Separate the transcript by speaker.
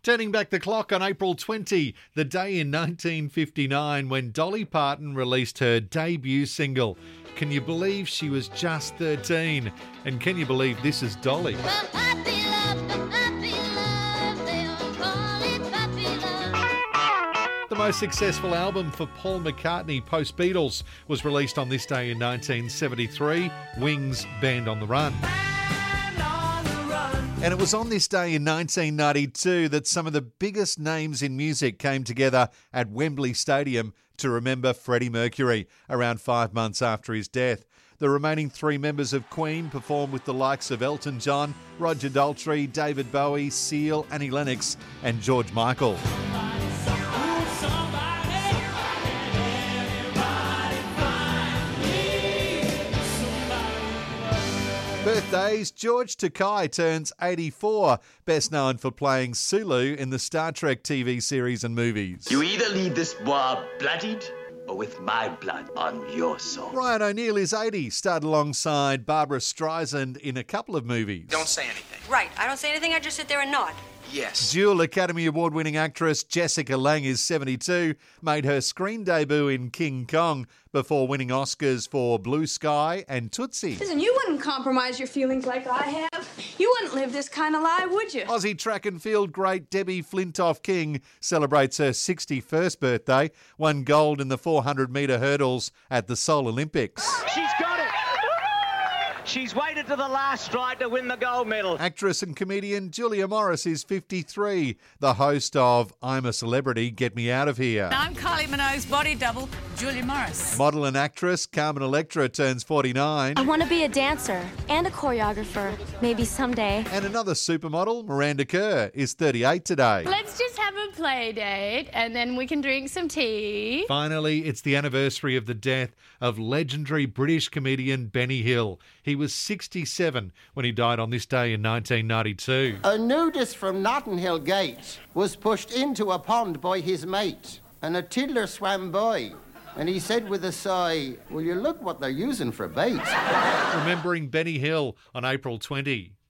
Speaker 1: Turning back the clock on April 20, the day in 1959 when Dolly Parton released her debut single. Can you believe she was just 13? And can you believe this is Dolly? The most successful album for Paul McCartney post-Beatles was released on this day in 1973, Wings, Band on the Run. And it was on this day in 1992 that some of the biggest names in music came together at Wembley Stadium to remember Freddie Mercury around 5 months after his death. The remaining three members of Queen performed with the likes of Elton John, Roger Daltrey, David Bowie, Seal, Annie Lennox and George Michael. Birthdays, George Takei turns 84, best known for playing Sulu in the Star Trek TV series and movies.
Speaker 2: You either leave this war bloodied or with my blood on your soul.
Speaker 1: Ryan O'Neal is 80, starred alongside Barbara Streisand in a couple of movies.
Speaker 3: Don't say anything.
Speaker 4: Right, I don't say anything, I just sit there and nod.
Speaker 3: Yes.
Speaker 1: Dual Academy Award-winning actress Jessica Lange is 72, made her screen debut in King Kong before winning Oscars for Blue Sky and Tootsie.
Speaker 5: Listen, you wouldn't compromise your feelings like I have. You wouldn't live this kind of life, would you?
Speaker 1: Aussie track and field great Debbie Flintoff-King celebrates her 61st birthday, won gold in the 400-metre hurdles at the Seoul Olympics.
Speaker 6: She's got it! She's waited to the last stride to win the gold medal.
Speaker 1: Actress and comedian Julia Morris is 53, the host of I'm a Celebrity, Get Me Out of Here.
Speaker 7: I'm Kylie Minogue's body double, Julia Morris.
Speaker 1: Model and actress Carmen Electra turns 49.
Speaker 8: I want to be a dancer and a choreographer, maybe someday.
Speaker 1: And another supermodel, Miranda Kerr, is 38 today.
Speaker 9: Let's just have a play date and then we can drink some tea.
Speaker 1: Finally, it's the anniversary of the death of legendary British comedian Benny Hill. He was 67 when he died on this day in 1992.
Speaker 10: A nudist from Notting Hill Gate was pushed into a pond by his mate, and a tiddler swam by. And he said with a sigh, "Will you look what they're using for bait?"
Speaker 1: Remembering Benny Hill on April 20.